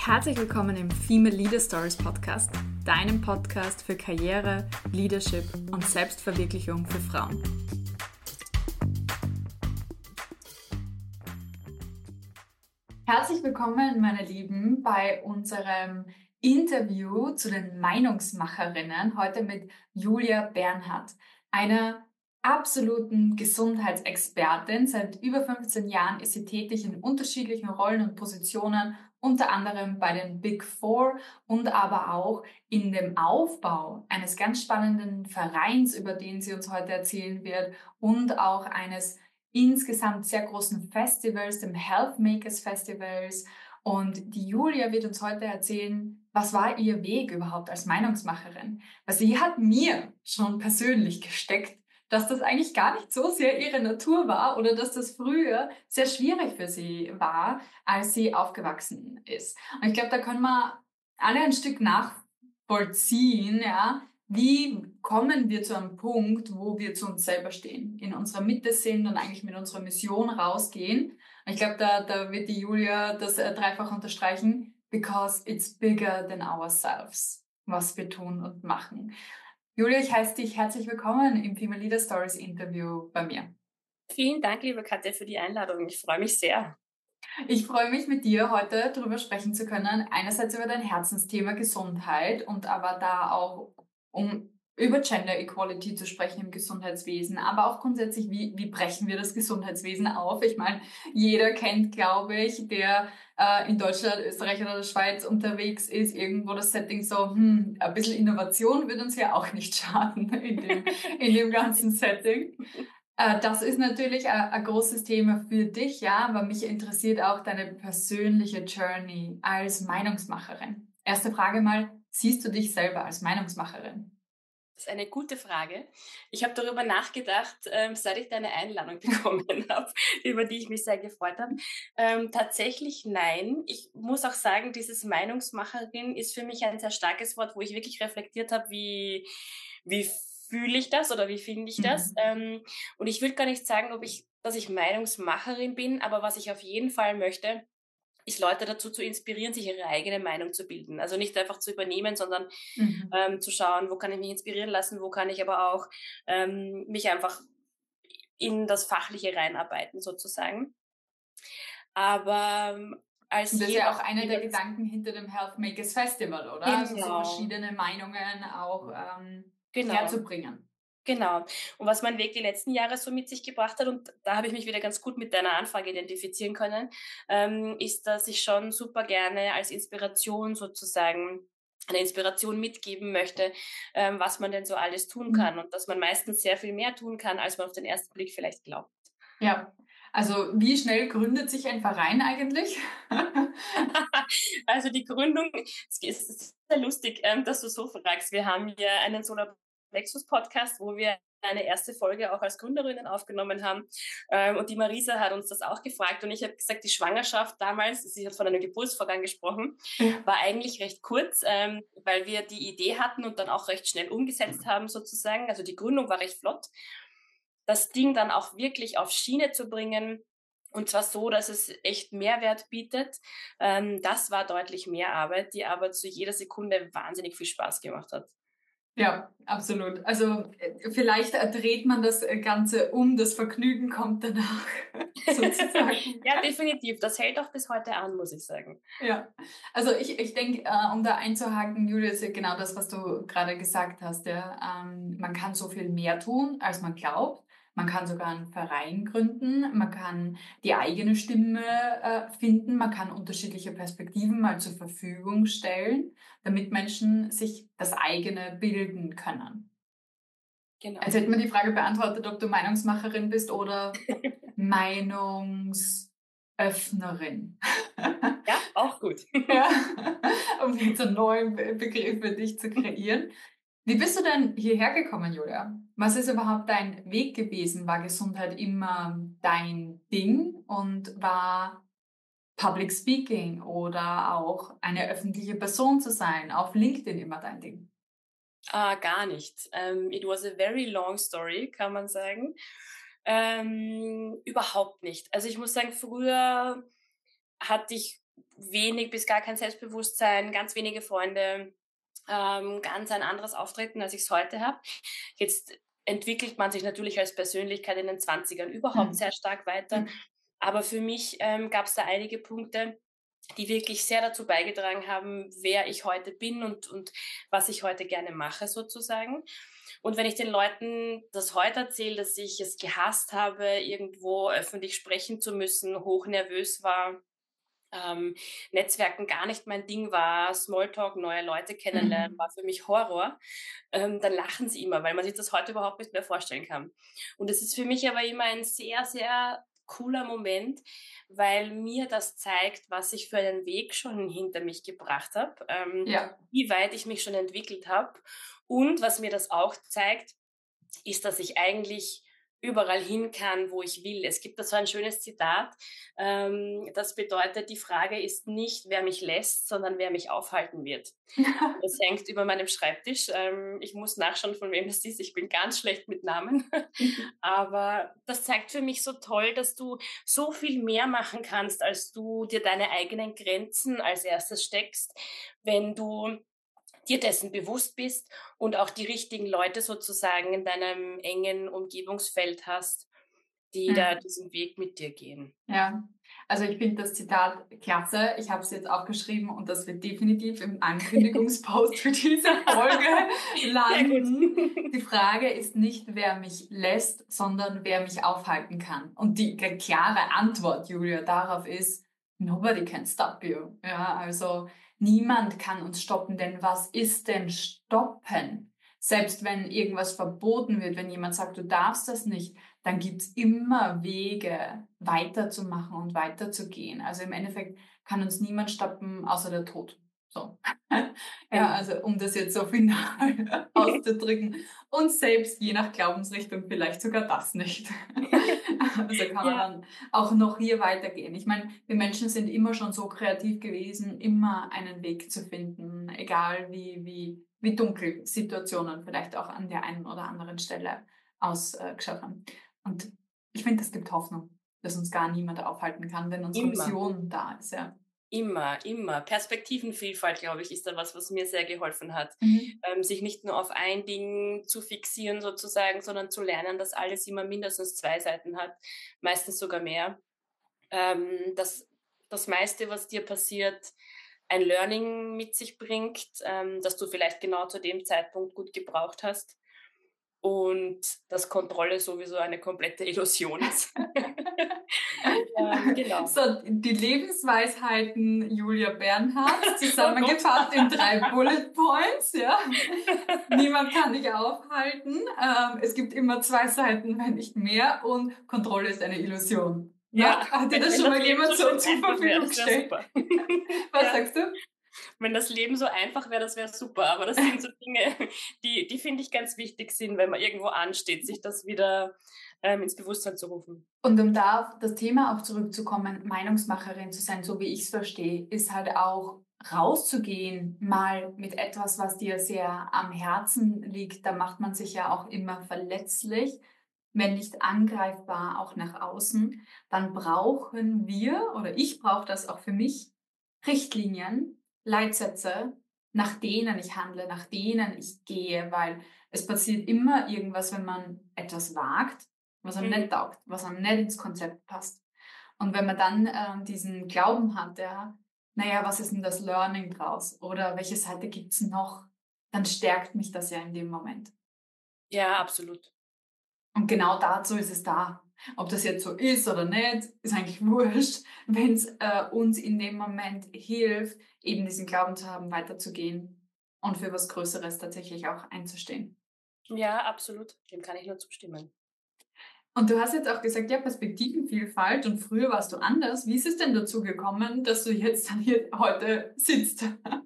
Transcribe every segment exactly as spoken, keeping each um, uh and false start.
Herzlich willkommen im Female Leader Stories Podcast, deinem Podcast für Karriere, Leadership und Selbstverwirklichung für Frauen. Herzlich willkommen, meine Lieben, bei unserem Interview zu den Meinungsmacherinnen, heute mit Julia Bernhardt, einer absoluten Gesundheitsexpertin. Seit über fünfzehn Jahren ist sie tätig in unterschiedlichen Rollen und Positionen, unter anderem bei den Big Four und aber auch in dem Aufbau eines ganz spannenden Vereins, über den sie uns heute erzählen wird, und auch eines insgesamt sehr großen Festivals, dem Health Makers Festivals. Und die Julia wird uns heute erzählen, was war ihr Weg überhaupt als Meinungsmacherin? Weil sie hat mir schon persönlich gesteckt, dass das eigentlich gar nicht so sehr ihre Natur war oder dass das früher sehr schwierig für sie war, als sie aufgewachsen ist. Und ich glaube, da können wir alle ein Stück nachvollziehen, ja, wie kommen wir zu einem Punkt, wo wir zu uns selber stehen, in unserer Mitte sind und eigentlich mit unserer Mission rausgehen. Und ich glaube, da, da wird die Julia das äh, dreifach unterstreichen, because it's bigger than ourselves, was wir tun und machen. Julia, ich heiße dich herzlich willkommen im Female Leader Stories Interview bei mir. Vielen Dank, liebe Katja, für die Einladung. Ich freue mich sehr. Ich freue mich, mit dir heute darüber sprechen zu können. Einerseits über dein Herzensthema Gesundheit und aber da auch um über Gender Equality zu sprechen im Gesundheitswesen, aber auch grundsätzlich, wie, wie brechen wir das Gesundheitswesen auf? Ich meine, jeder kennt, glaube ich, der äh, in Deutschland, Österreich oder der Schweiz unterwegs ist, irgendwo das Setting so, hm, ein bisschen Innovation wird uns ja auch nicht schaden in dem, in dem ganzen Setting. Äh, das ist natürlich ein, ein großes Thema für dich, ja, aber mich interessiert auch deine persönliche Journey als Meinungsmacherin. Erste Frage mal, siehst du dich selber als Meinungsmacherin? Das ist eine gute Frage. Ich habe darüber nachgedacht, ähm, seit ich deine Einladung bekommen habe, über die ich mich sehr gefreut habe. Ähm, tatsächlich nein. Ich muss auch sagen, dieses Meinungsmacherin ist für mich ein sehr starkes Wort, wo ich wirklich reflektiert habe, wie, wie fühle ich das oder wie finde ich das. Mhm. Ähm, und ich will gar nicht sagen, ob ich, dass ich Meinungsmacherin bin, aber was ich auf jeden Fall möchte, ist Leute dazu zu inspirieren, sich ihre eigene Meinung zu bilden. Also nicht einfach zu übernehmen, sondern mhm. ähm, zu schauen, wo kann ich mich inspirieren lassen, wo kann ich aber auch ähm, mich einfach in das Fachliche reinarbeiten sozusagen. Aber ähm, als das ist ja auch einer der Gedanken hinter dem Health Makers Festival, oder? Genau. Also so verschiedene Meinungen auch ähm, genau. herzubringen. Genau. Und was mein Weg die letzten Jahre so mit sich gebracht hat, und da habe ich mich wieder ganz gut mit deiner Anfrage identifizieren können, ähm, ist, dass ich schon super gerne als Inspiration sozusagen eine Inspiration mitgeben möchte, ähm, was man denn so alles tun kann mhm. und dass man meistens sehr viel mehr tun kann, als man auf den ersten Blick vielleicht glaubt. Ja. Also wie schnell gründet sich ein Verein eigentlich? Also die Gründung, es ist sehr lustig, dass du so fragst. Wir haben ja einen Solar Plexus Podcast, wo wir eine erste Folge auch als Gründerinnen aufgenommen haben. Und die Marisa hat uns das auch gefragt. Und ich habe gesagt, die Schwangerschaft damals, sie hat von einem Geburtsvorgang gesprochen, war eigentlich recht kurz, weil wir die Idee hatten und dann auch recht schnell umgesetzt haben sozusagen. Also die Gründung war recht flott. Das Ding dann auch wirklich auf Schiene zu bringen, und zwar so, dass es echt Mehrwert bietet. Das war deutlich mehr Arbeit, die aber zu jeder Sekunde wahnsinnig viel Spaß gemacht hat. Ja, absolut. Also vielleicht dreht man das Ganze um, das Vergnügen kommt danach, sozusagen. Ja, definitiv. Das hält auch bis heute an, muss ich sagen. Ja, also ich, ich denke, äh, um da einzuhaken, Julia, ist ja genau das, was du gerade gesagt hast. Ja? Ähm, man kann so viel mehr tun, als man glaubt. Man kann sogar einen Verein gründen, man kann die eigene Stimme äh, finden, man kann unterschiedliche Perspektiven mal zur Verfügung stellen, damit Menschen sich das eigene bilden können. Genau. Jetzt hätte man die Frage beantwortet, ob du Meinungsmacherin bist oder Meinungsöffnerin. Ja, auch gut. Ja, um jetzt einen neuen Begriff für dich zu kreieren. Wie bist du denn hierher gekommen, Julia? Was ist überhaupt dein Weg gewesen? War Gesundheit immer dein Ding und war Public Speaking oder auch eine öffentliche Person zu sein auf LinkedIn immer dein Ding? Uh, gar nicht. Um, it was a very long story, kann man sagen. Um, überhaupt nicht. Also ich muss sagen, früher hatte ich wenig bis gar kein Selbstbewusstsein, ganz wenige Freunde, ähm, ganz ein anderes Auftreten, als ich es heute habe. Jetzt entwickelt man sich natürlich als Persönlichkeit in den Zwanzigern überhaupt Mhm. sehr stark weiter. Aber für mich ähm, gab es da einige Punkte, die wirklich sehr dazu beigetragen haben, wer ich heute bin und, und was ich heute gerne mache sozusagen. Und wenn ich den Leuten das heute erzähle, dass ich es gehasst habe, irgendwo öffentlich sprechen zu müssen, hochnervös war, ähm, Netzwerken gar nicht mein Ding war, Smalltalk, neue Leute kennenlernen, Mhm. war für mich Horror, ähm, dann lachen sie immer, weil man sich das heute überhaupt nicht mehr vorstellen kann. Und es ist für mich aber immer ein sehr, sehr cooler Moment, weil mir das zeigt, was ich für einen Weg schon hinter mich gebracht habe, ähm, Ja. wie weit ich mich schon entwickelt habe. Und was mir das auch zeigt, ist, dass ich eigentlich überall hin kann, wo ich will. Es gibt da so ein schönes Zitat, ähm, das bedeutet, die Frage ist nicht, wer mich lässt, sondern wer mich aufhalten wird. Das hängt über meinem Schreibtisch. Ähm, ich muss nachschauen, von wem das ist. Ich bin ganz schlecht mit Namen. Aber das zeigt für mich so toll, dass du so viel mehr machen kannst, als du dir deine eigenen Grenzen als erstes steckst, wenn du dir dessen bewusst bist und auch die richtigen Leute sozusagen in deinem engen Umgebungsfeld hast, die da Mhm. diesen Weg mit dir gehen. Ja, also ich finde das Zitat klasse. Ich habe es jetzt aufgeschrieben und das wird definitiv im Ankündigungspost für diese Folge Sehr gut. landen. Die Frage ist nicht, wer mich lässt, sondern wer mich aufhalten kann. Und die g- klare Antwort, Julia, darauf ist, nobody can stop you. Ja, also niemand kann uns stoppen, denn was ist denn stoppen? Selbst wenn irgendwas verboten wird, wenn jemand sagt, du darfst das nicht, dann gibt's immer Wege, weiterzumachen und weiterzugehen. Also im Endeffekt kann uns niemand stoppen, außer der Tod. So. Ja, Genau. also um das jetzt so final auszudrücken. Und selbst je nach Glaubensrichtung vielleicht sogar das nicht. Also kann man Ja, dann auch noch hier weitergehen. Ich meine, wir Menschen sind immer schon so kreativ gewesen, immer einen Weg zu finden, egal wie, wie, wie dunkel Situationen vielleicht auch an der einen oder anderen Stelle ausgeschaut haben. Und ich finde, es gibt Hoffnung, dass uns gar niemand aufhalten kann, wenn unsere immer. Mission da ist. Ja. Immer, immer. Perspektivenvielfalt, glaube ich, ist da was, was mir sehr geholfen hat. Mhm. Ähm, sich nicht nur auf ein Ding zu fixieren sozusagen, sondern zu lernen, dass alles immer mindestens zwei Seiten hat, meistens sogar mehr. Ähm, dass das meiste, was dir passiert, ein Learning mit sich bringt, ähm, das du vielleicht genau zu dem Zeitpunkt gut gebraucht hast. Und dass Kontrolle sowieso eine komplette Illusion ist. ähm, genau. So, die Lebensweisheiten Julia Bernhardt, Oh Gott. zusammengefasst in drei Bullet Points. Ja. Niemand kann dich aufhalten. Ähm, es gibt immer zwei Seiten, wenn nicht mehr. Und Kontrolle ist eine Illusion. Ja, Na, hat dir wenn, das wenn schon das mal Leben jemand so so schön zur einfach wäre, Verfügung das wäre gestellt? super. Was Ja, sagst du? wenn das Leben so einfach wäre, das wäre super. Aber das sind so Dinge, die, die finde ich ganz wichtig sind, wenn man irgendwo ansteht, sich das wieder ähm, ins Bewusstsein zu rufen. Und um da auf das Thema auch zurückzukommen, Meinungsmacherin zu sein, so wie ich es verstehe, ist halt auch rauszugehen, mal mit etwas, was dir sehr am Herzen liegt. Da macht man sich ja auch immer verletzlich, wenn nicht angreifbar, auch nach außen. Dann brauchen wir, oder ich brauche das auch für mich, Richtlinien, Leitsätze, nach denen ich handle, nach denen ich gehe, weil es passiert immer irgendwas, wenn man etwas wagt, was einem Mhm. nicht taugt, was einem nicht ins Konzept passt. Und wenn man dann ähm, diesen Glauben hat, ja, naja, was ist denn das Learning draus? Oder welche Seite gibt's noch? Dann stärkt mich das ja in dem Moment. Ja, absolut. Und genau dazu ist es da. Ob das jetzt so ist oder nicht, ist eigentlich wurscht, wenn es äh, uns in dem Moment hilft, eben diesen Glauben zu haben, weiterzugehen und für was Größeres tatsächlich auch einzustehen. Ja, absolut. Dem kann ich nur zustimmen. Und du hast jetzt auch gesagt, ja, Perspektivenvielfalt und früher warst du anders. Wie ist es denn dazu gekommen, dass du jetzt dann hier heute sitzt?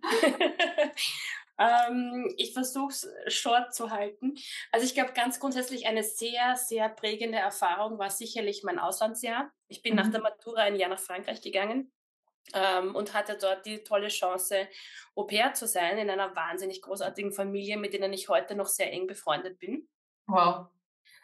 ähm, ich versuche es short zu halten. Also ich glaube, ganz grundsätzlich eine sehr, sehr prägende Erfahrung war sicherlich mein Auslandsjahr. Ich bin nach der Mhm. Matura ein Jahr nach Frankreich gegangen ähm, und hatte dort die tolle Chance, Au pair zu sein in einer wahnsinnig großartigen Familie, mit denen ich heute noch sehr eng befreundet bin. Wow.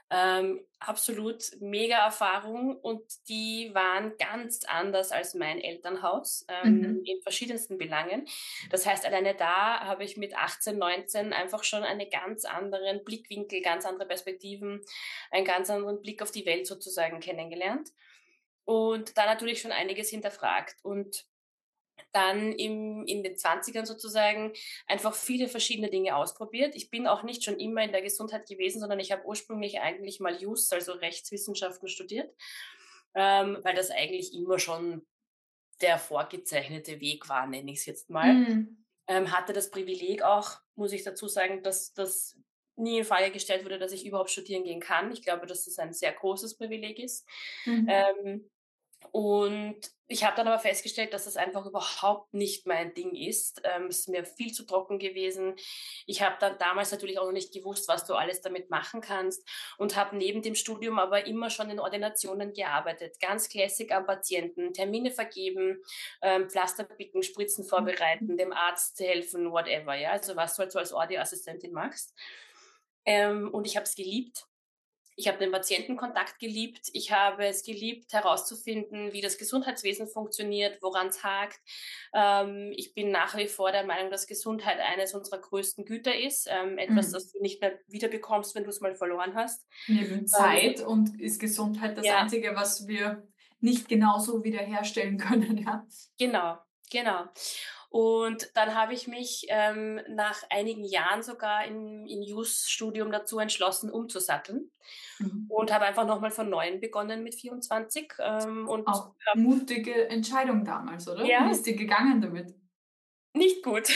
Ähm, absolut mega Erfahrung und die waren ganz anders als mein Elternhaus, ähm, Mhm. in verschiedensten Belangen. Das heißt, alleine da habe ich mit achtzehn, neunzehn einfach schon einen ganz anderen Blickwinkel, ganz andere Perspektiven, einen ganz anderen Blick auf die Welt sozusagen kennengelernt und da natürlich schon einiges hinterfragt. Und dann im, in den Zwanzigern sozusagen einfach viele verschiedene Dinge ausprobiert. Ich bin auch nicht schon immer in der Gesundheit gewesen, sondern ich habe ursprünglich eigentlich mal Jus, also Rechtswissenschaften studiert, ähm, weil das eigentlich immer schon der vorgezeichnete Weg war, nenne ich es jetzt mal. Mhm. Ähm, hatte das Privileg auch, muss ich dazu sagen, dass das nie in Frage gestellt wurde, dass ich überhaupt studieren gehen kann. Ich glaube, dass das ein sehr großes Privileg ist. Mhm. Ähm, und ich habe dann aber festgestellt, dass das einfach überhaupt nicht mein Ding ist. Ähm, es ist mir viel zu trocken gewesen. Ich habe dann damals natürlich auch noch nicht gewusst, was du alles damit machen kannst und habe neben dem Studium aber immer schon in Ordinationen gearbeitet. Ganz classic am Patienten, Termine vergeben, ähm, Pflaster picken, Spritzen vorbereiten, dem Arzt helfen, whatever. Ja, also was du halt so als Ordi-Assistentin machst. Ähm, und ich habe es geliebt. Ich habe den Patientenkontakt geliebt. Ich habe es geliebt, herauszufinden, wie das Gesundheitswesen funktioniert, woran es hakt. Ähm, ich bin nach wie vor der Meinung, dass Gesundheit eines unserer größten Güter ist. Ähm, etwas, Mhm. das du nicht mehr wiederbekommst, wenn du es mal verloren hast. Neben Ähm, Zeit und ist Gesundheit das ja, Einzige, was wir nicht genauso wiederherstellen können, ja. genau, genau. Und dann habe ich mich ähm, nach einigen Jahren sogar im, im Jus-Studium dazu entschlossen, umzusatteln. Mhm. Und habe einfach nochmal von neuem begonnen mit vierundzwanzig. Ähm, und Auch habe, mutige Entscheidung damals, oder? Wie ja, ist dir gegangen damit? nicht gut.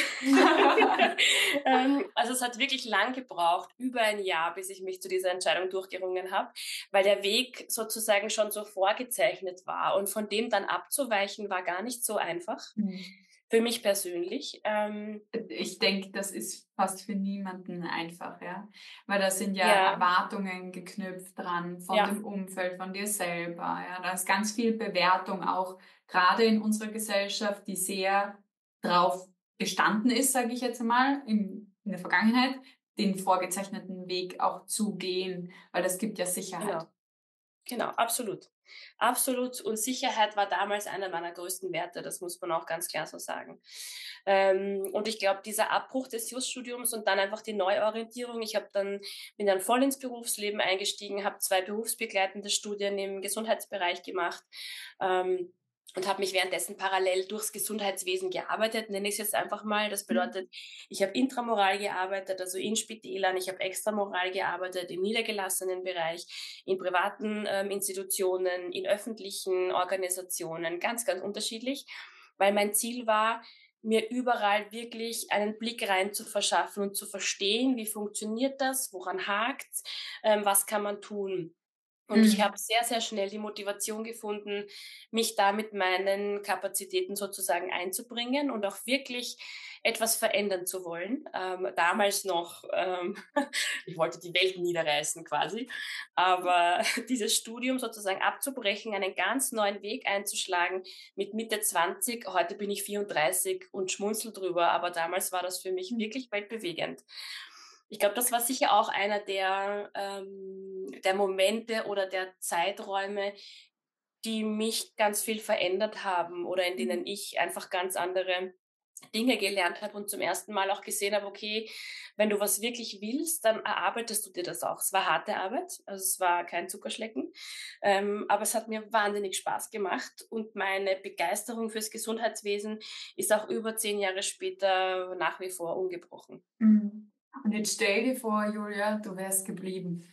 ähm, also es hat wirklich lang gebraucht, über ein Jahr, bis ich mich zu dieser Entscheidung durchgerungen habe, weil der Weg sozusagen schon so vorgezeichnet war. Und von dem dann abzuweichen, war gar nicht so einfach. Mhm. Für mich persönlich. Ähm, Ich denke, das ist fast für niemanden einfach, ja. Weil da sind ja ja, Erwartungen geknüpft dran von ja, dem Umfeld, von dir selber, ja. Da ist ganz viel Bewertung auch, gerade in unserer Gesellschaft, die sehr drauf gestanden ist, sage ich jetzt einmal, in, in der Vergangenheit, den vorgezeichneten Weg auch zu gehen, weil das gibt ja Sicherheit. genau. Genau, absolut. Absolut. Und Sicherheit war damals einer meiner größten Werte, das muss man auch ganz klar so sagen. Ähm, und ich glaube, dieser Abbruch des Jus-Studiums und dann einfach die Neuorientierung, ich habe dann, bin dann voll ins Berufsleben eingestiegen, habe zwei berufsbegleitende Studien im Gesundheitsbereich gemacht. Ähm, und habe mich währenddessen parallel durchs Gesundheitswesen gearbeitet, nenne ich es jetzt einfach mal. Das bedeutet, ich habe intramoral gearbeitet, also in Spitälern, ich habe extramoral gearbeitet im niedergelassenen Bereich, in privaten ähm, Institutionen, in öffentlichen Organisationen, ganz, ganz unterschiedlich, weil mein Ziel war, mir überall wirklich einen Blick rein zu verschaffen und zu verstehen, wie funktioniert das, woran hakt's, ähm, was kann man tun. Und ich habe Mhm. sehr, sehr schnell die Motivation gefunden, mich da mit meinen Kapazitäten sozusagen einzubringen und auch wirklich etwas verändern zu wollen. Ähm, damals noch, ähm, ich wollte die Welt niederreißen quasi, aber dieses Studium sozusagen abzubrechen, einen ganz neuen Weg einzuschlagen mit Mitte zwanzig, heute bin ich vierunddreißig und schmunzel drüber, aber damals war das für mich Mhm. wirklich weltbewegend. Ich glaube, das war sicher auch einer der, ähm, der Momente oder der Zeiträume, die mich ganz viel verändert haben oder in denen ich einfach ganz andere Dinge gelernt habe und zum ersten Mal auch gesehen habe, okay, wenn du was wirklich willst, dann erarbeitest du dir das auch. Es war harte Arbeit, also es war kein Zuckerschlecken, ähm, aber es hat mir wahnsinnig Spaß gemacht und meine Begeisterung fürs Gesundheitswesen ist auch über zehn Jahre später nach wie vor ungebrochen. Mhm. Und jetzt stell dir vor, Julia, du wärst geblieben.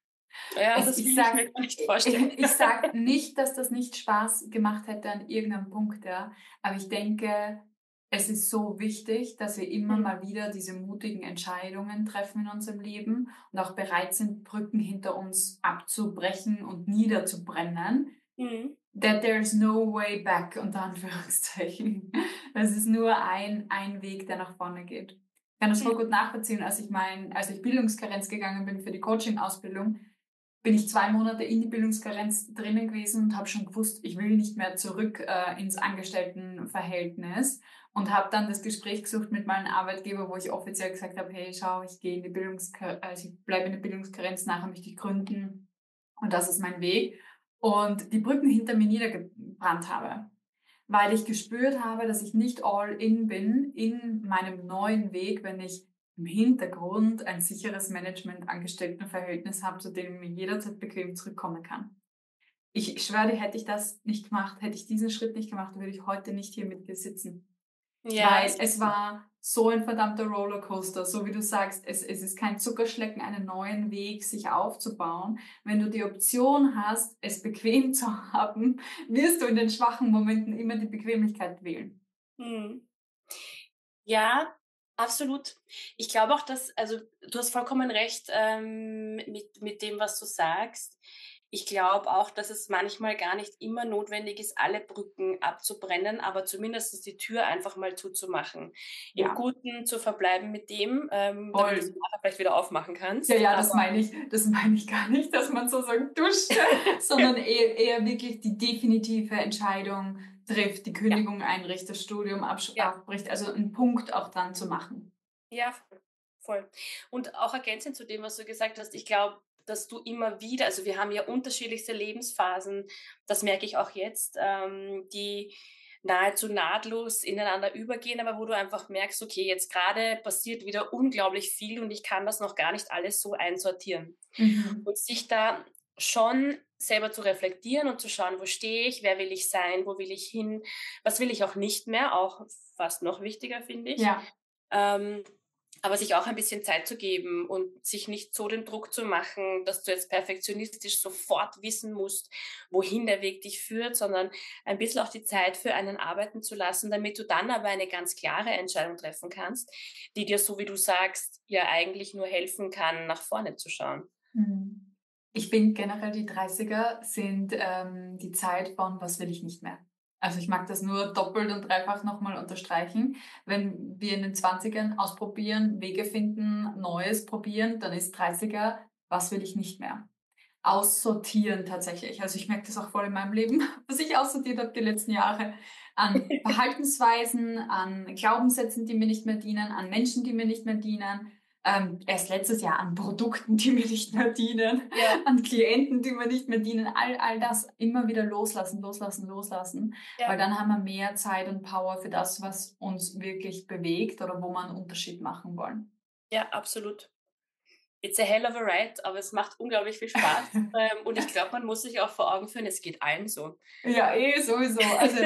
Ja, Es, das ich will ich sag, mir gar nicht vorstellen. ich, ich sag nicht, dass das nicht Spaß gemacht hätte an irgendeinem Punkt, ja. Aber ich denke, es ist so wichtig, dass wir immer Mhm. mal wieder diese mutigen Entscheidungen treffen in unserem Leben und auch bereit sind, Brücken hinter uns abzubrechen und niederzubrennen. Mhm. That there's no way back, unter Anführungszeichen. Es ist nur ein, ein Weg, der nach vorne geht. Ich kann das voll Mhm. gut nachvollziehen, als ich mein, als ich Bildungskarenz gegangen bin für die Coaching-Ausbildung. bin ich zwei Monate in die Bildungskarenz drinnen gewesen und habe schon gewusst, ich will nicht mehr zurück äh, ins Angestelltenverhältnis und habe dann das Gespräch gesucht mit meinem Arbeitgeber, wo ich offiziell gesagt habe, hey, schau, ich gehe in die Bildungskarenz, also ich bleibe in der Bildungskarenz, nachher möchte ich gründen und das ist mein Weg. Und die Brücken hinter mir niedergebrannt habe, weil ich gespürt habe, dass ich nicht all in bin in meinem neuen Weg, wenn ich im Hintergrund ein sicheres Management-Angestelltenverhältnis habe, zu dem ich jederzeit bequem zurückkommen kann. Ich schwöre dir, hätte ich das nicht gemacht, hätte ich diesen Schritt nicht gemacht, würde ich heute nicht hier mit dir sitzen. Ja, Weil es war so ein verdammter Rollercoaster, so wie du sagst, es, es ist kein Zuckerschlecken, einen neuen Weg sich aufzubauen. Wenn du die Option hast, es bequem zu haben, wirst du in den schwachen Momenten immer die Bequemlichkeit wählen. hm. Ja, absolut. Ich glaube auch, dass, also du hast vollkommen recht ähm, mit, mit dem, was du sagst. Ich glaube auch, dass es manchmal gar nicht immer notwendig ist, alle Brücken abzubrennen, aber zumindest die Tür einfach mal zuzumachen. Im Ja, Guten zu verbleiben mit dem, ähm, damit du sie voll. nachher vielleicht wieder aufmachen Ja, kannst. ja, Aber das meine ich, das meine ich gar nicht, dass man so sagt, Dusche, sondern eher, eher wirklich die definitive Entscheidung trifft, die ja, Kündigung einrichtet, das Studium absch- ja. abbricht, also einen Punkt auch dann zu machen. Ja, voll. voll. Und auch ergänzend zu dem, was du gesagt hast, ich glaube, dass du immer wieder, also wir haben ja unterschiedlichste Lebensphasen, das merke ich auch jetzt, ähm, die nahezu nahtlos ineinander übergehen, aber wo du einfach merkst, okay, jetzt gerade passiert wieder unglaublich viel und ich kann das noch gar nicht alles so einsortieren. Mhm. Und sich da schon selber zu reflektieren und zu schauen, wo stehe ich, wer will ich sein, wo will ich hin, was will ich auch nicht mehr, auch fast noch wichtiger, finde ich. Ja. Ähm, aber sich auch ein bisschen Zeit zu geben und sich nicht so den Druck zu machen, dass du jetzt perfektionistisch sofort wissen musst, wohin der Weg dich führt, sondern ein bisschen auch die Zeit für einen arbeiten zu lassen, damit du dann aber eine ganz klare Entscheidung treffen kannst, die dir, so wie du sagst, ja eigentlich nur helfen kann, nach vorne zu schauen. Mhm. Ich finde generell, die Dreißiger sind ähm, die Zeit von, was will ich nicht mehr. Also ich mag das nur doppelt und dreifach nochmal unterstreichen. Wenn wir in den Zwanzigern ausprobieren, Wege finden, Neues probieren, dann ist Dreißiger, was will ich nicht mehr. Aussortieren tatsächlich. Also ich merke das auch voll in meinem Leben, was ich aussortiert habe die letzten Jahre. An Verhaltensweisen, an Glaubenssätzen, die mir nicht mehr dienen, an Menschen, die mir nicht mehr dienen. Ähm, erst letztes Jahr an Produkten, die mir nicht mehr dienen, Ja, an Klienten, die mir nicht mehr dienen. All, all das immer wieder loslassen, loslassen, loslassen. Weil ja, dann haben wir mehr Zeit und Power für das, was uns wirklich bewegt oder wo wir einen Unterschied machen wollen. ja, absolut. It's a hell of a ride, aber es macht unglaublich viel Spaß. Ähm, und ich glaube, man muss sich auch vor Augen führen, es geht allen so. Ja, eh sowieso. Also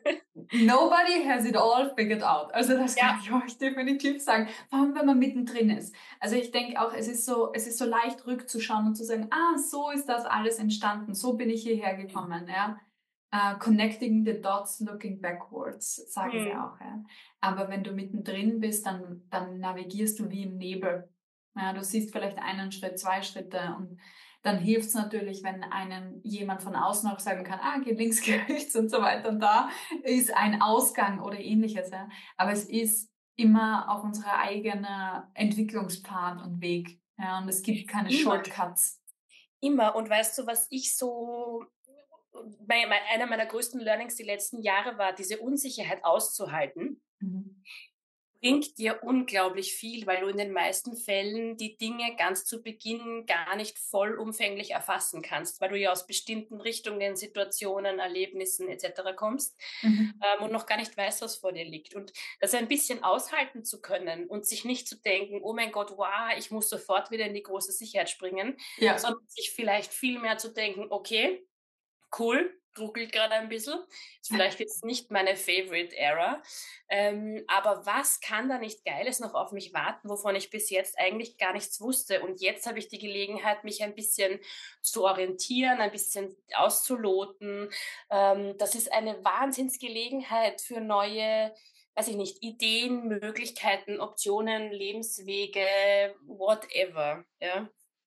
nobody has it all figured out. Also das kann Ja, ich euch definitiv sagen. Vor allem, wenn man mittendrin ist. Also ich denke auch, es ist so, es ist so leicht rückzuschauen und zu sagen, ah, so ist das alles entstanden. So bin ich hierher gekommen, ja. Uh, connecting the dots, looking backwards, sagen sie hm. auch, ja. Aber wenn du mittendrin bist, dann, dann navigierst du wie im Nebel. Ja, du siehst vielleicht einen Schritt, zwei Schritte und dann hilft es natürlich, wenn einen jemand von außen auch sagen kann, ah, geh links, geh rechts und so weiter. Und da ist ein Ausgang oder ähnliches. Ja. Aber es ist immer auch unser eigener Entwicklungspfad und Weg. Ja, und es gibt keine Immer, Shortcuts. immer. Und weißt du, was ich so, mein, mein, einer meiner größten Learnings die letzten Jahre war, diese Unsicherheit auszuhalten, Mhm. bringt dir unglaublich viel, weil du in den meisten Fällen die Dinge ganz zu Beginn gar nicht vollumfänglich erfassen kannst, weil du ja aus bestimmten Richtungen, Situationen, Erlebnissen et cetera kommst Mhm. ähm, und noch gar nicht weißt, was vor dir liegt. Und das ein bisschen aushalten zu können und sich nicht zu denken, oh mein Gott, wow, ich muss sofort wieder in die große Sicherheit springen, Ja. sondern sich vielleicht viel mehr zu denken, okay, cool, ruckelt gerade ein bisschen. Ist vielleicht jetzt nicht meine Favorite Era. Ähm, aber was kann da nicht Geiles noch auf mich warten, wovon ich bis jetzt eigentlich gar nichts wusste? Und jetzt habe ich die Gelegenheit, mich ein bisschen zu orientieren, ein bisschen auszuloten. Ähm, das ist eine Wahnsinnsgelegenheit für neue, weiß ich nicht, Ideen, Möglichkeiten, Optionen, Lebenswege, whatever. Ja.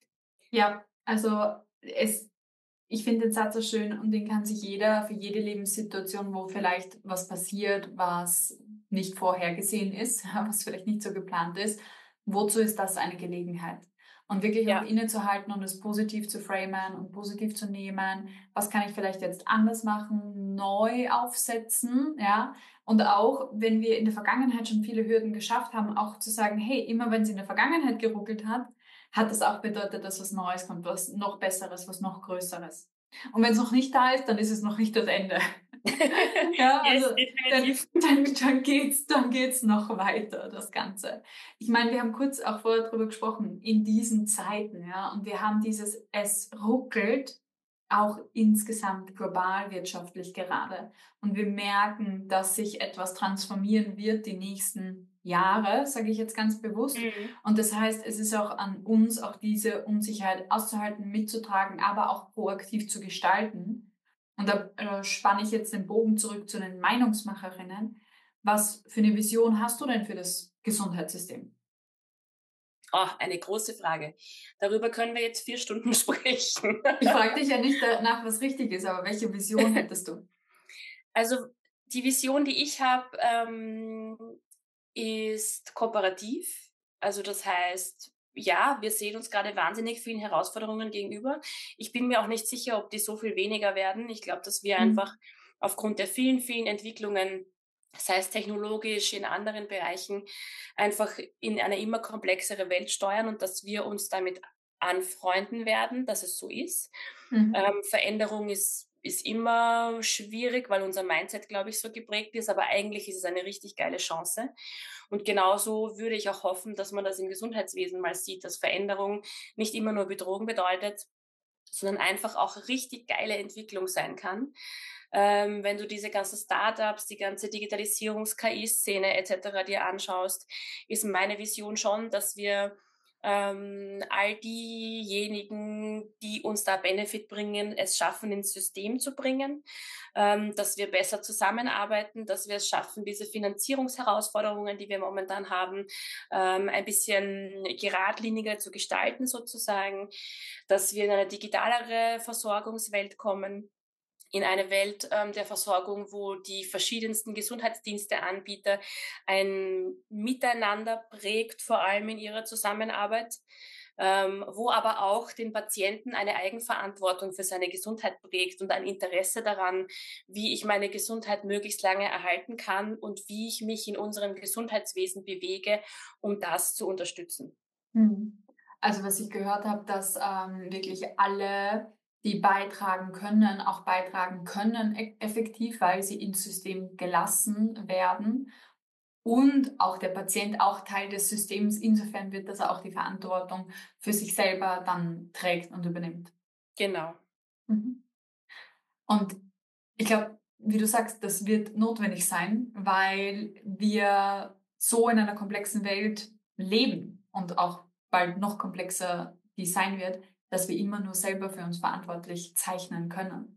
Ja, also es, ich finde den Satz so schön und den kann sich jeder für jede Lebenssituation, wo vielleicht was passiert, was nicht vorhergesehen ist, was vielleicht nicht so geplant ist, wozu ist das eine Gelegenheit? Und wirklich auch Ja. innezuhalten und es positiv zu framen und positiv zu nehmen. Was kann ich vielleicht jetzt anders machen, neu aufsetzen, ja? Und auch, wenn wir in der Vergangenheit schon viele Hürden geschafft haben, auch zu sagen, hey, immer wenn es in der Vergangenheit geruckelt hat, hat das auch bedeutet, dass was Neues kommt, was noch Besseres, was noch Größeres. Und wenn es noch nicht da ist, dann ist es noch nicht das Ende. Ja, also Yes, dann, definitiv. dann, dann geht's, dann geht's noch weiter, das Ganze. Ich meine, wir haben kurz auch vorher drüber gesprochen, in diesen Zeiten, ja, und wir haben dieses, es ruckelt auch insgesamt global wirtschaftlich gerade. Und wir merken, dass sich etwas transformieren wird die nächsten Jahre, sage ich jetzt ganz bewusst. Mhm. Und das heißt, es ist auch an uns, auch diese Unsicherheit auszuhalten, mitzutragen, aber auch proaktiv zu gestalten. Und da äh, spanne ich jetzt den Bogen zurück zu den Meinungsmacherinnen. Was für eine Vision hast du denn für das Gesundheitssystem? Oh, eine große Frage. Darüber können wir jetzt vier Stunden sprechen. Ich frage dich ja nicht danach, was richtig ist, aber welche Vision hättest du? Also die Vision, die ich habe, ähm, ist kooperativ. Also das heißt, ja, wir sehen uns gerade wahnsinnig vielen Herausforderungen gegenüber. Ich bin mir auch nicht sicher, ob die so viel weniger werden. Ich glaube, dass wir Mhm. einfach aufgrund der vielen, vielen Entwicklungen, sei es technologisch, in anderen Bereichen, einfach in eine immer komplexere Welt steuern und dass wir uns damit anfreunden werden, dass es so ist. Mhm. Ähm, Veränderung ist, ist immer schwierig, weil unser Mindset, glaube ich, so geprägt ist, aber eigentlich ist es eine richtig geile Chance. Und genauso würde ich auch hoffen, dass man das im Gesundheitswesen mal sieht, dass Veränderung nicht immer nur Bedrohung bedeutet, sondern einfach auch richtig geile Entwicklung sein kann. Ähm, wenn du diese ganzen Startups, die ganze Digitalisierungs-K I-Szene et cetera dir anschaust, ist meine Vision schon, dass wir ähm, all diejenigen, die uns da Benefit bringen, es schaffen, ins System zu bringen, ähm, dass wir besser zusammenarbeiten, dass wir es schaffen, diese Finanzierungsherausforderungen, die wir momentan haben, ähm, ein bisschen geradliniger zu gestalten sozusagen, dass wir in eine digitalere Versorgungswelt kommen, in eine Welt ähm, der Versorgung, wo die verschiedensten Gesundheitsdiensteanbieter ein Miteinander prägt, vor allem in ihrer Zusammenarbeit, ähm, wo aber auch den Patienten eine Eigenverantwortung für seine Gesundheit prägt und ein Interesse daran, wie ich meine Gesundheit möglichst lange erhalten kann und wie ich mich in unserem Gesundheitswesen bewege, um das zu unterstützen. Mhm. Also was ich gehört habe, dass ähm, wirklich alle, die beitragen können, auch beitragen können e effektiv, weil sie ins System gelassen werden. Und auch der Patient auch Teil des Systems insofern wird, dass er auch die Verantwortung für sich selber dann trägt und übernimmt. Genau. Mhm. Und ich glaube, wie du sagst, das wird notwendig sein, weil wir so in einer komplexen Welt leben und auch bald noch komplexer die sein wird, dass wir immer nur selber für uns verantwortlich zeichnen können.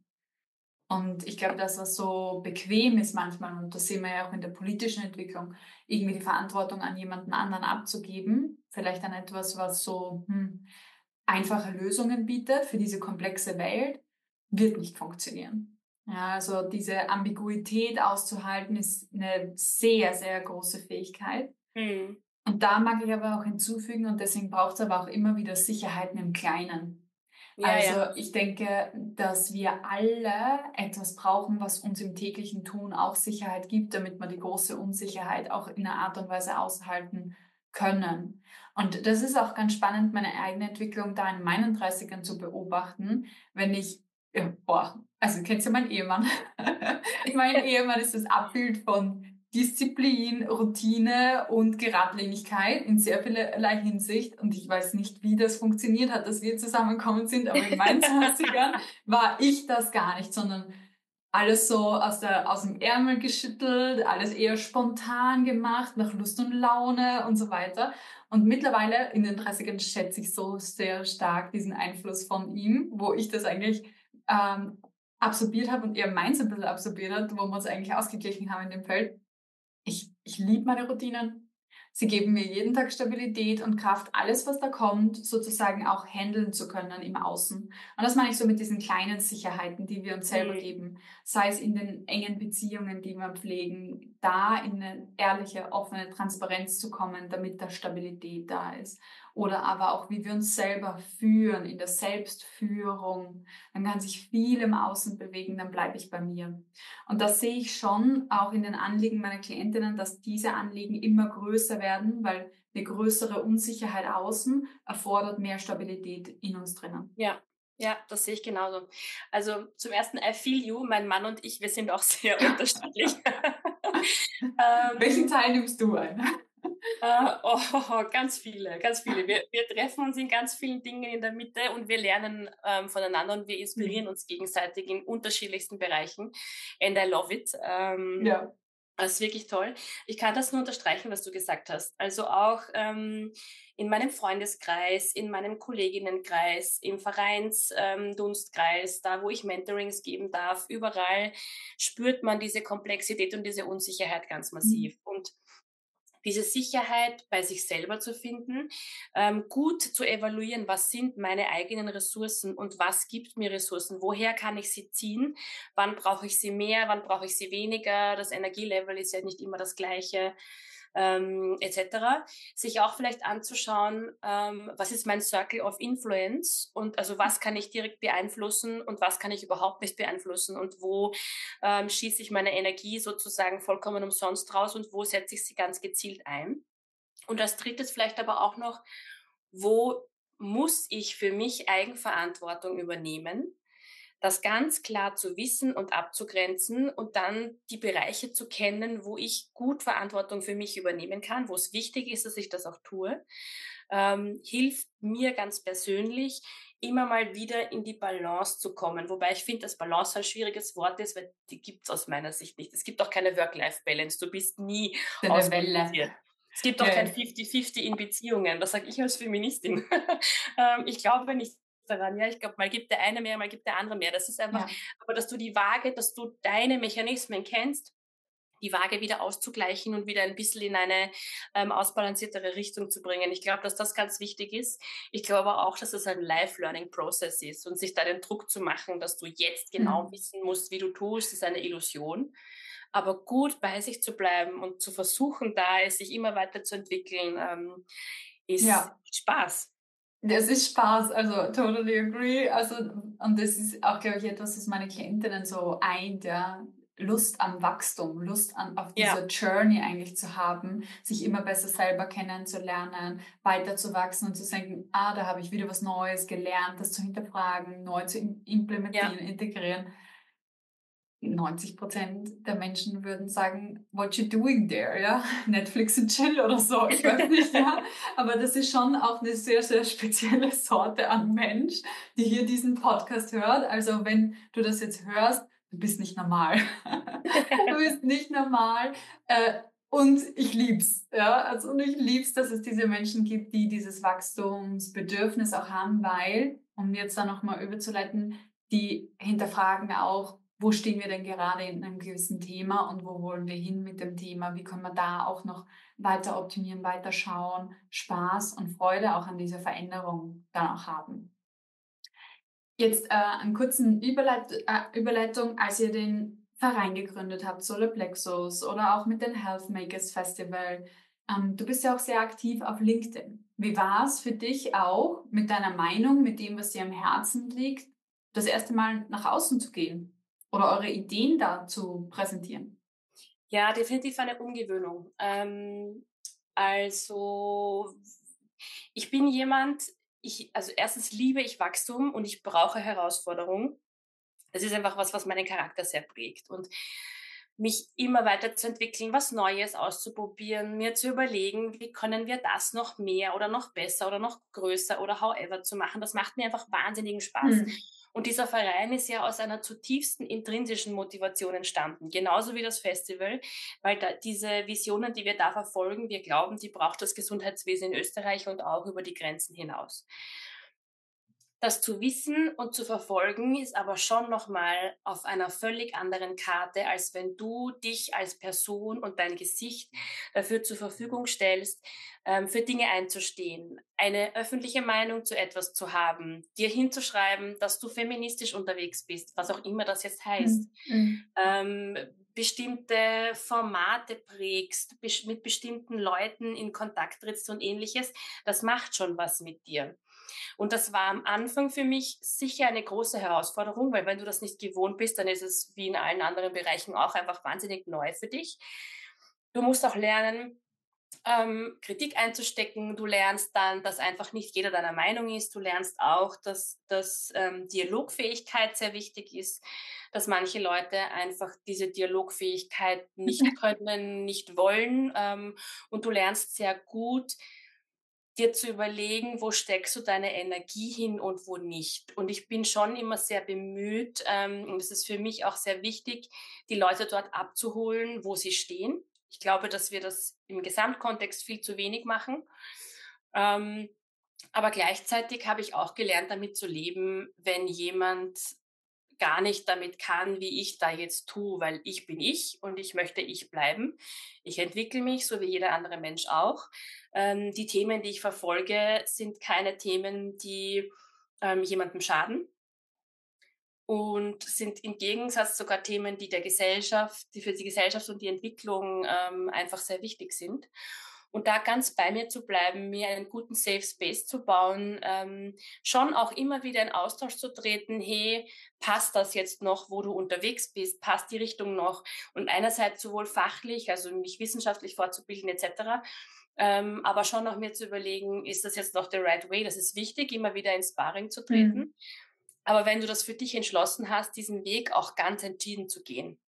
Und ich glaube, dass was so bequem ist manchmal, und das sehen wir ja auch in der politischen Entwicklung, irgendwie die Verantwortung an jemanden anderen abzugeben, vielleicht an etwas, was so hm, einfache Lösungen bietet für diese komplexe Welt, wird nicht funktionieren. Ja, also diese Ambiguität auszuhalten, ist eine sehr, sehr große Fähigkeit. Hm. Und da mag ich aber auch hinzufügen, und deswegen braucht es aber auch immer wieder Sicherheiten im Kleinen. Ja, Also ja. ich denke, dass wir alle etwas brauchen, was uns im täglichen Tun auch Sicherheit gibt, damit wir die große Unsicherheit auch in einer Art und Weise aushalten können. Und das ist auch ganz spannend, meine eigene Entwicklung da in meinen dreißigern zu beobachten, wenn ich, ja, boah, also kennst du meinen Ehemann? Mein Ehemann ist das Abbild von Disziplin, Routine und Geradlinigkeit in sehr vielerlei Hinsicht. Und ich weiß nicht, wie das funktioniert hat, dass wir zusammengekommen sind, aber in meinen zwanzigern war ich das gar nicht, sondern alles so aus, der, aus dem Ärmel geschüttelt, alles eher spontan gemacht, nach Lust und Laune und so weiter. Und mittlerweile in den dreißigern schätze ich so sehr stark diesen Einfluss von ihm, wo ich das eigentlich ähm, absorbiert habe und er meins ein bisschen absorbiert hat, wo wir uns eigentlich ausgeglichen haben in dem Feld. Ich, ich liebe meine Routinen. Sie geben mir jeden Tag Stabilität und Kraft, alles, was da kommt, sozusagen auch handeln zu können im Außen. Und das meine ich so mit diesen kleinen Sicherheiten, die wir uns selber Hm. geben. Sei es in den engen Beziehungen, die wir pflegen, da in eine ehrliche, offene Transparenz zu kommen, damit da Stabilität da ist. oder aber auch, wie wir uns selber führen, in der Selbstführung. Dann kann sich viel im Außen bewegen, dann bleibe ich bei mir. Und das sehe ich schon auch in den Anliegen meiner Klientinnen, dass diese Anliegen immer größer werden, weil eine größere Unsicherheit außen erfordert mehr Stabilität in uns drinnen. Ja. Ja, das sehe ich genauso. Also zum ersten, I feel you, mein Mann und ich, wir sind auch sehr unterschiedlich. ähm, Welchen Teil nimmst du ein? Äh, oh, ganz viele, ganz viele. Wir, wir treffen uns in ganz vielen Dingen in der Mitte und wir lernen ähm, voneinander und wir inspirieren mhm. uns gegenseitig in unterschiedlichsten Bereichen. And I love it. Ähm, ja. Das ist wirklich toll. Ich kann das nur unterstreichen, was du gesagt hast. Also auch ähm, in meinem Freundeskreis, in meinem Kolleginnenkreis, im Vereinsdunstkreis, ähm, da wo ich Mentorings geben darf, überall spürt man diese Komplexität und diese Unsicherheit ganz massiv. Mhm. Und diese Sicherheit bei sich selber zu finden, ähm, gut zu evaluieren, was sind meine eigenen Ressourcen und was gibt mir Ressourcen, woher kann ich sie ziehen, wann brauche ich sie mehr, wann brauche ich sie weniger, das Energielevel ist ja nicht immer das gleiche, ähm, et cetera. Sich auch vielleicht anzuschauen, ähm, was ist mein Circle of Influence und also was kann ich direkt beeinflussen und was kann ich überhaupt nicht beeinflussen und wo ähm, schieße ich meine Energie sozusagen vollkommen umsonst raus und wo setze ich sie ganz gezielt ein. Und als drittes vielleicht aber auch noch, wo muss ich für mich Eigenverantwortung übernehmen? Das ganz klar zu wissen und abzugrenzen und dann die Bereiche zu kennen, wo ich gut Verantwortung für mich übernehmen kann, wo es wichtig ist, dass ich das auch tue, ähm, hilft mir ganz persönlich, immer mal wieder in die Balance zu kommen. Wobei ich finde, dass Balance ein schwieriges Wort ist, weil die gibt es aus meiner Sicht nicht. Es gibt auch keine Work-Life-Balance. Du bist nie ausbalanciert. Es gibt auch ja. kein fifty fifty in Beziehungen. Das sage ich als Feministin. ähm, ich glaube nicht daran. Ja, ich glaube, mal gibt der eine mehr, mal gibt der andere mehr. Das ist einfach, ja. aber dass du die Waage, dass du deine Mechanismen kennst, die Waage wieder auszugleichen und wieder ein bisschen in eine ähm, ausbalanciertere Richtung zu bringen. Ich glaube, dass das ganz wichtig ist. Ich glaube auch, dass es ein Life-Learning-Process ist und sich da den Druck zu machen, dass du jetzt genau mhm. wissen musst, wie du tust, ist eine Illusion. Aber gut bei sich zu bleiben und zu versuchen, da es sich immer weiterzuentwickeln, ähm, ist ja. Spaß. Das ist Spaß, also totally agree. Also, und das ist auch, glaube ich, etwas, was meine Klientinnen so eint, ja. Lust am Wachstum, Lust an, auf dieser ja. Journey eigentlich zu haben, sich immer besser selber kennenzulernen, weiter zu wachsen und zu denken, ah, da habe ich wieder was Neues gelernt, das zu hinterfragen, neu zu implementieren, ja. integrieren. neunzig Prozent der Menschen würden sagen, what you doing there, ja, Netflix and chill oder so, ich weiß nicht, ja, aber das ist schon auch eine sehr, sehr spezielle Sorte an Mensch, die hier diesen Podcast hört, also wenn du das jetzt hörst, du bist nicht normal, du bist nicht normal äh, und ich lieb's, ja, also und ich lieb's, dass es diese Menschen gibt, die dieses Wachstumsbedürfnis auch haben, weil, um jetzt da nochmal überzuleiten, die hinterfragen auch, wo stehen wir denn gerade in einem gewissen Thema und wo wollen wir hin mit dem Thema? Wie können wir da auch noch weiter optimieren, weiter schauen, Spaß und Freude auch an dieser Veränderung dann auch haben? Jetzt äh, einen kurzen Überleit äh, Überleitung, als ihr den Verein gegründet habt, Solar Plexus oder auch mit dem Health Makers Festival. Ähm, du bist ja auch sehr aktiv auf LinkedIn. Wie war es für dich auch, mit deiner Meinung, mit dem, was dir am Herzen liegt, das erste Mal nach außen zu gehen? Oder eure Ideen da zu präsentieren? Ja, definitiv eine Umgewöhnung. Ähm, also ich bin jemand, ich, also erstens liebe ich Wachstum und ich brauche Herausforderung. Das ist einfach was, was meinen Charakter sehr prägt. Und mich immer weiterzuentwickeln, was Neues auszuprobieren, mir zu überlegen, wie können wir das noch mehr oder noch besser oder noch größer oder however zu machen. Das macht mir einfach wahnsinnigen Spaß. Hm. Und dieser Verein ist ja aus einer zutiefsten intrinsischen Motivation entstanden, genauso wie das Festival, weil da diese Visionen, die wir da verfolgen, wir glauben, die braucht das Gesundheitswesen in Österreich und auch über die Grenzen hinaus. Das zu wissen und zu verfolgen ist aber schon nochmal auf einer völlig anderen Karte, als wenn du dich als Person und dein Gesicht dafür zur Verfügung stellst, ähm, für Dinge einzustehen, eine öffentliche Meinung zu etwas zu haben, dir hinzuschreiben, dass du feministisch unterwegs bist, was auch immer das jetzt heißt, mhm. ähm, bestimmte Formate prägst, mit bestimmten Leuten in Kontakt trittst und ähnliches, das macht schon was mit dir. Und das war am Anfang für mich sicher eine große Herausforderung, weil wenn du das nicht gewohnt bist, dann ist es wie in allen anderen Bereichen auch einfach wahnsinnig neu für dich. Du musst auch lernen, ähm, Kritik einzustecken. Du lernst dann, dass einfach nicht jeder deiner Meinung ist. Du lernst auch, dass, dass ähm, Dialogfähigkeit sehr wichtig ist, dass manche Leute einfach diese Dialogfähigkeit nicht können, nicht wollen. Ähm, und du lernst sehr gut, dir zu überlegen, wo steckst du deine Energie hin und wo nicht. Und ich bin schon immer sehr bemüht, ähm, und es ist für mich auch sehr wichtig, die Leute dort abzuholen, wo sie stehen. Ich glaube, dass wir das im Gesamtkontext viel zu wenig machen. Ähm, aber gleichzeitig habe ich auch gelernt, damit zu leben, wenn jemand gar nicht damit kann, wie ich da jetzt tue, weil ich bin ich und ich möchte ich bleiben. Ich entwickle mich, so wie jeder andere Mensch auch. Ähm, die Themen, die ich verfolge, sind keine Themen, die ähm, jemandem schaden und sind im Gegensatz sogar Themen, die der Gesellschaft, die für die Gesellschaft und die Entwicklung ähm, einfach sehr wichtig sind. Und da ganz bei mir zu bleiben, mir einen guten Safe Space zu bauen, ähm, schon auch immer wieder in Austausch zu treten, hey, passt das jetzt noch, wo du unterwegs bist, passt die Richtung noch? Und einerseits sowohl fachlich, also mich wissenschaftlich fortzubilden et cetera, ähm, aber schon auch mir zu überlegen, ist das jetzt noch the right way? Das ist wichtig, immer wieder ins Sparring zu treten. Mhm. Aber wenn du das für dich entschlossen hast, diesen Weg auch ganz entschieden zu gehen.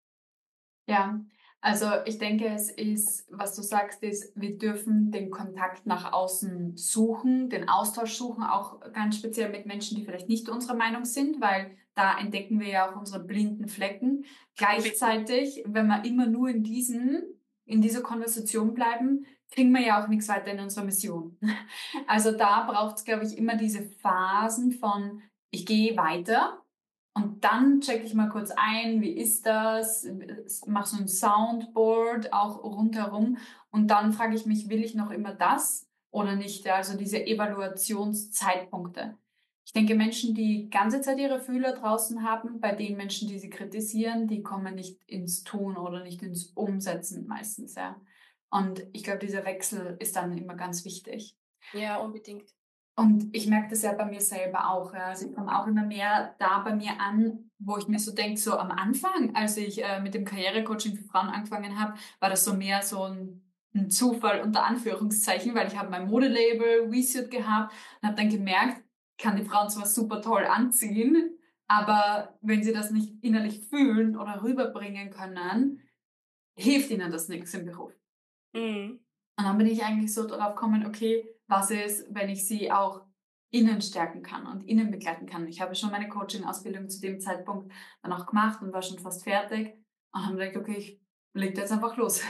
Ja, also ich denke, es ist, was du sagst, ist, wir dürfen den Kontakt nach außen suchen, den Austausch suchen, auch ganz speziell mit Menschen, die vielleicht nicht unserer Meinung sind, weil da entdecken wir ja auch unsere blinden Flecken. Gleichzeitig, wenn wir immer nur in diesen, in dieser Konversation bleiben, kriegen wir ja auch nichts weiter in unserer Mission. Also da braucht es, glaube ich, immer diese Phasen von, ich gehe weiter. Und dann checke ich mal kurz ein, wie ist das, mache so ein Soundboard auch rundherum und dann frage ich mich, will ich noch immer das oder nicht? Ja, also diese Evaluationszeitpunkte. Ich denke, Menschen, die ganze Zeit ihre Fühler draußen haben, bei den Menschen, die sie kritisieren, die kommen nicht ins Tun oder nicht ins Umsetzen meistens, ja. Und ich glaube, dieser Wechsel ist dann immer ganz wichtig. Ja, unbedingt. Und ich merke das ja bei mir selber auch. Ja. Also ich komme auch immer mehr da bei mir an, wo ich mir so denke, so am Anfang, als ich äh, mit dem Karrierecoaching für Frauen angefangen habe, war das so mehr so ein, ein Zufall unter Anführungszeichen, weil ich habe mein Modelabel WeSuit gehabt und habe dann gemerkt, ich kann die Frauen zwar super toll anziehen, aber wenn sie das nicht innerlich fühlen oder rüberbringen können, hilft ihnen das nichts im Beruf. Mhm. Und dann bin ich eigentlich so drauf gekommen, okay, was ist, wenn ich sie auch innen stärken kann und innen begleiten kann. Ich habe schon meine Coaching-Ausbildung zu dem Zeitpunkt dann auch gemacht und war schon fast fertig und habe gedacht, okay, ich leg jetzt einfach los.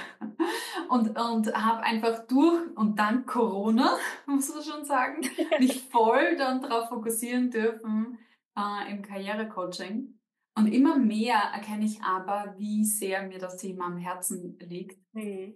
Und, und habe einfach durch und dank Corona, muss man schon sagen, mich voll dann darauf fokussieren dürfen äh, im Karrierecoaching. Und immer mehr erkenne ich aber, wie sehr mir das Thema am Herzen liegt. Mhm.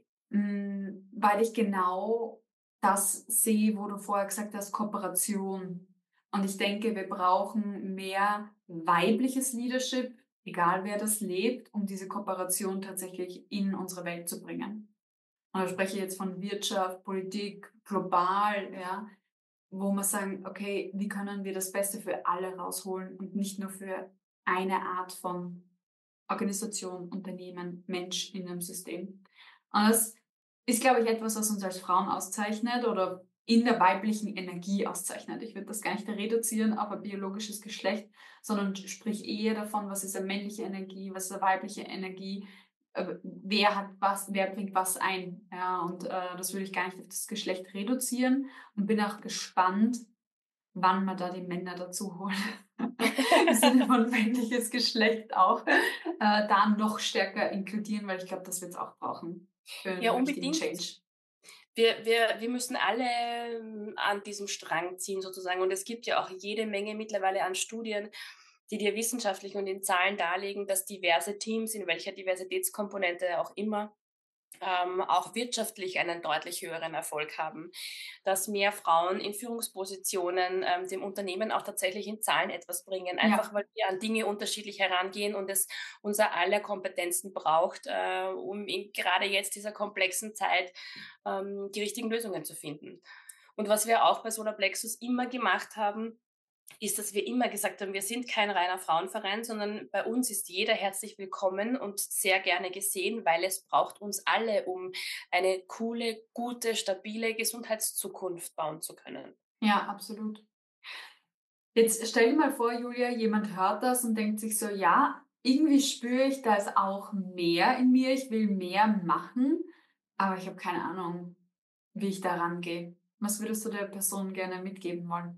Mm, weil ich genau das sehe, wo du vorher gesagt hast, Kooperation. Und ich denke, wir brauchen mehr weibliches Leadership, egal wer das lebt, um diese Kooperation tatsächlich in unsere Welt zu bringen. Und da spreche ich jetzt von Wirtschaft, Politik, global, ja, wo wir sagen, okay, wie können wir das Beste für alle rausholen und nicht nur für eine Art von Organisation, Unternehmen, Mensch in einem System. Und das ist, glaube ich, etwas, was uns als Frauen auszeichnet oder in der weiblichen Energie auszeichnet. Ich würde das gar nicht reduzieren auf ein biologisches Geschlecht, sondern sprich eher davon, was ist eine männliche Energie, was ist eine weibliche Energie, äh, wer hat was, wer bringt was ein. Ja, und äh, das würde ich gar nicht auf das Geschlecht reduzieren und bin auch gespannt, wann man da die Männer dazu holt. Im Sinne von männliches Geschlecht auch, äh, da noch stärker inkludieren, weil ich glaube, das wird es auch brauchen für Ja, einen richtigen unbedingt. Change. Wir, wir, wir müssen alle ähm, an diesem Strang ziehen sozusagen. Und es gibt ja auch jede Menge mittlerweile an Studien, die dir wissenschaftlich und in Zahlen darlegen, dass diverse Teams, in welcher Diversitätskomponente auch immer, ähm, auch wirtschaftlich einen deutlich höheren Erfolg haben, dass mehr Frauen in Führungspositionen ähm, dem Unternehmen auch tatsächlich in Zahlen etwas bringen, Ja, einfach weil wir an Dinge unterschiedlich herangehen und es unser aller Kompetenzen braucht, äh, um in gerade jetzt dieser komplexen Zeit ähm, die richtigen Lösungen zu finden. Und was wir auch bei Solar Plexus immer gemacht haben, ist, dass wir immer gesagt haben, wir sind kein reiner Frauenverein, sondern bei uns ist jeder herzlich willkommen und sehr gerne gesehen, weil es braucht uns alle, um eine coole, gute, stabile Gesundheitszukunft bauen zu können. ja, absolut. Jetzt stell dir mal vor, Julia, jemand hört das und denkt sich so, ja, irgendwie spüre ich, da ist auch mehr in mir, ich will mehr machen, aber ich habe keine Ahnung, wie ich da rangehe. Was würdest du der Person gerne mitgeben wollen?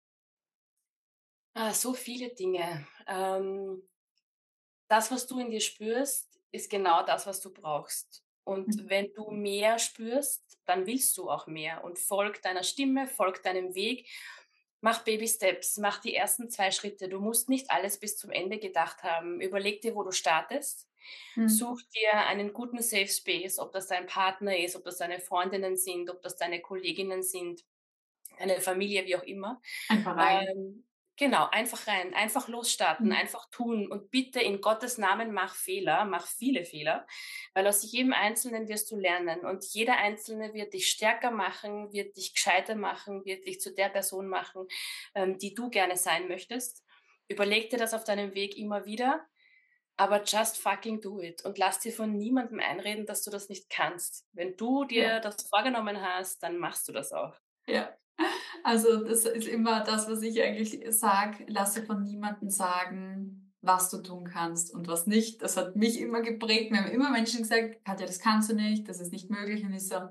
Ah, so viele Dinge. Ähm, das, was du in dir spürst, ist genau das, was du brauchst. Und Mhm. wenn du mehr spürst, dann willst du auch mehr und folg deiner Stimme, folg deinem Weg. Mach Baby Steps, mach die ersten zwei Schritte. Du musst nicht alles bis zum Ende gedacht haben. Überleg dir, wo du startest. Mhm. Such dir einen guten Safe Space, ob das dein Partner ist, ob das deine Freundinnen sind, ob das deine Kolleginnen sind, deine Familie, wie auch immer. Einfach rein. Ähm, genau, einfach rein, einfach losstarten, Mhm. einfach tun und bitte in Gottes Namen mach Fehler, mach viele Fehler, weil aus jedem Einzelnen wirst du lernen und jeder Einzelne wird dich stärker machen, wird dich gescheiter machen, wird dich zu der Person machen, ähm, die du gerne sein möchtest. Überleg dir das auf deinem Weg immer wieder, aber just fucking do it und lass dir von niemandem einreden, dass du das nicht kannst. Wenn du dir Ja, das vorgenommen hast, dann machst du das auch. ja. Also das ist immer das, was ich eigentlich sage. Lass dir von niemandem sagen, was du tun kannst und was nicht. Das hat mich immer geprägt. Mir haben immer Menschen gesagt, Katja, das kannst du nicht, das ist nicht möglich. Und ich so,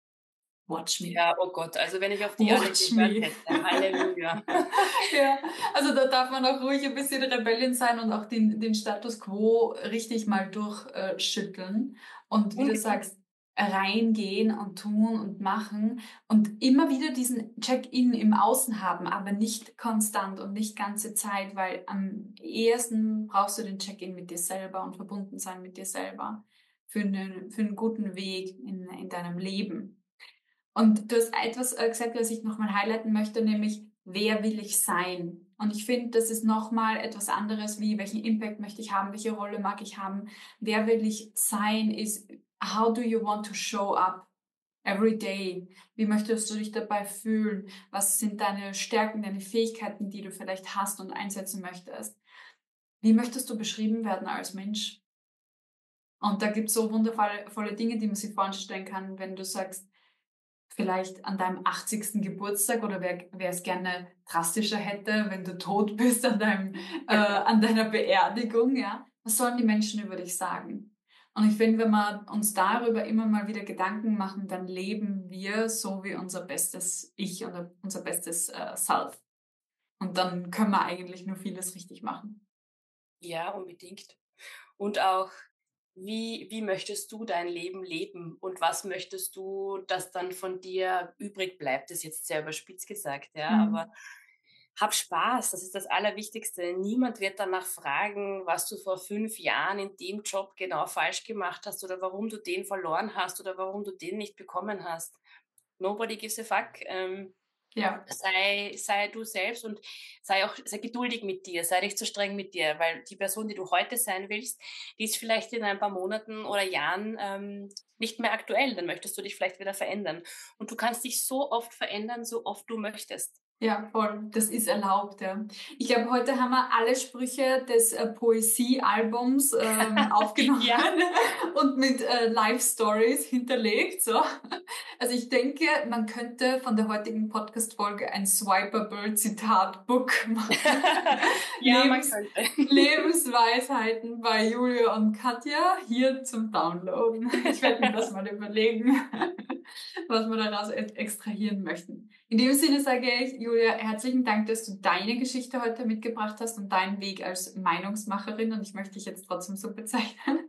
watch me. Ja, oh Gott, also wenn ich auf die alle Watch gehört me. hätte, Halleluja. Ja, also da darf man auch ruhig ein bisschen Rebellin sein und auch den, den Status quo richtig mal durchschütteln. Und wie du Unbedingt. sagst, reingehen und tun und machen und immer wieder diesen Check-in im Außen haben, aber nicht konstant und nicht ganze Zeit, weil am ehesten brauchst du den Check-in mit dir selber und verbunden sein mit dir selber für einen, für einen guten Weg in, in deinem Leben. Und du hast etwas äh, gesagt, was ich nochmal highlighten möchte, nämlich, wer will ich sein? Und ich finde, das ist nochmal etwas anderes, wie welchen Impact möchte ich haben, welche Rolle mag ich haben. Wer will ich sein, ist, how do you want to show up every day? Wie möchtest du dich dabei fühlen? Was sind deine Stärken, deine Fähigkeiten, die du vielleicht hast und einsetzen möchtest? Wie möchtest du beschrieben werden als Mensch? Und da gibt es so wundervolle Dinge, die man sich vorstellen kann, wenn du sagst, vielleicht an deinem achtzigsten Geburtstag oder wer, wer es gerne drastischer hätte, wenn du tot bist an deinem, äh, an deiner Beerdigung, ja. Was sollen die Menschen über dich sagen? Und ich finde, wenn wir uns darüber immer mal wieder Gedanken machen, dann leben wir so wie unser bestes Ich oder unser bestes äh, Self. Und dann können wir eigentlich nur vieles richtig machen. Ja, unbedingt. Und auch, wie, wie möchtest du dein Leben leben und was möchtest du, dass dann von dir übrig bleibt? Das ist jetzt sehr überspitzt gesagt, ja, aber Mhm. hab Spaß, das ist das Allerwichtigste. Niemand wird danach fragen, was du vor fünf Jahren in dem Job genau falsch gemacht hast oder warum du den verloren hast oder warum du den nicht bekommen hast. Nobody gives a fuck. Ähm, Ja, sei, sei du selbst und sei auch, sei geduldig mit dir, sei nicht zu streng mit dir, weil die Person, die du heute sein willst, die ist vielleicht in ein paar Monaten oder Jahren ähm, nicht mehr aktuell, dann möchtest du dich vielleicht wieder verändern. Und du kannst dich so oft verändern, so oft du möchtest. ja, voll. Das ist erlaubt, ja. Ich glaube, heute haben wir alle Sprüche des äh, Poesiealbums ähm, aufgenommen Ja, und mit äh, Live-Stories hinterlegt. So. Also ich denke, man könnte von der heutigen Podcast-Folge ein Swipeable-Zitat-Book machen. ja, man Lebens könnte. Lebensweisheiten bei Julia und Katja hier zum Downloaden. Ich werde mir das mal überlegen, was wir daraus e- extrahieren möchten. In dem Sinne sage ich, Julia, herzlichen Dank, dass du deine Geschichte heute mitgebracht hast und deinen Weg als Meinungsmacherin, und ich möchte dich jetzt trotzdem so bezeichnen.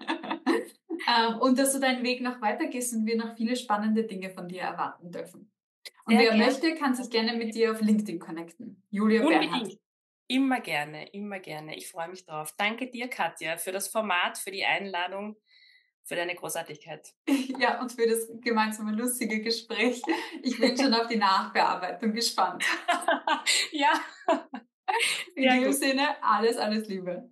Ähm, und dass du deinen Weg noch weitergehst und wir noch viele spannende Dinge von dir erwarten dürfen. Und Sehr wer gerne. möchte, kann sich gerne mit dir auf LinkedIn connecten. Julia Bernhardt. Unbedingt. Immer gerne, immer gerne. Ich freue mich drauf. Danke dir, Katja, für das Format, für die Einladung. für deine Großartigkeit. Ja, und für das gemeinsame lustige Gespräch. Ich bin schon auf die Nachbearbeitung gespannt. Ja. In diesem Sinne, alles, alles Liebe.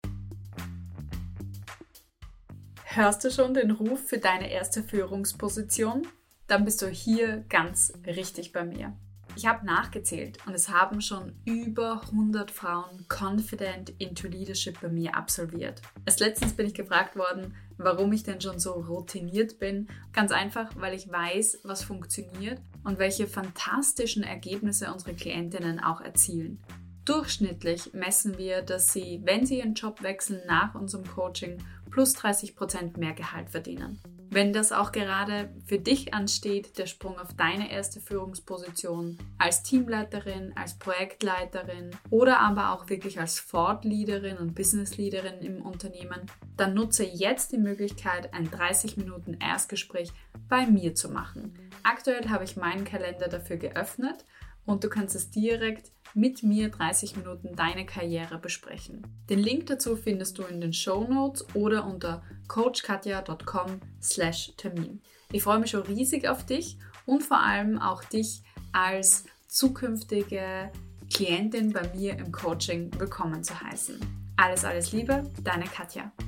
Hörst du schon den Ruf für deine erste Führungsposition? Dann bist du hier ganz richtig bei mir. Ich habe nachgezählt und es haben schon über hundert Frauen Confident into Leadership bei mir absolviert. Erst letztens bin ich gefragt worden, warum ich denn schon so routiniert bin. Ganz einfach, weil ich weiß, was funktioniert und welche fantastischen Ergebnisse unsere Klientinnen auch erzielen. Durchschnittlich messen wir, dass sie, wenn sie ihren Job wechseln nach unserem Coaching, plus dreißig Prozent mehr Gehalt verdienen. Wenn das auch gerade für dich ansteht, der Sprung auf deine erste Führungsposition als Teamleiterin, als Projektleiterin oder aber auch wirklich als Thought Leaderin und Business Leaderin im Unternehmen, dann nutze jetzt die Möglichkeit, ein dreißig Minuten Erstgespräch bei mir zu machen. Aktuell habe ich meinen Kalender dafür geöffnet und du kannst es direkt mit mir dreißig Minuten deine Karriere besprechen. Den Link dazu findest du in den Shownotes oder unter coachkatja dot com slash Termin. Ich freue mich schon riesig auf dich und vor allem auch dich als zukünftige Klientin bei mir im Coaching willkommen zu heißen. Alles, alles Liebe, deine Katja.